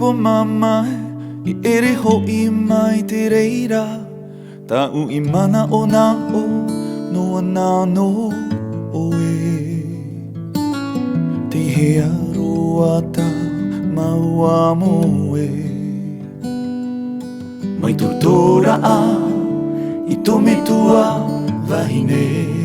po mama I ere ho I mai te reira Ta u I mana o na o no ana no oe Te hea roa ta maua moe Mai tu tora a I tome tua vahine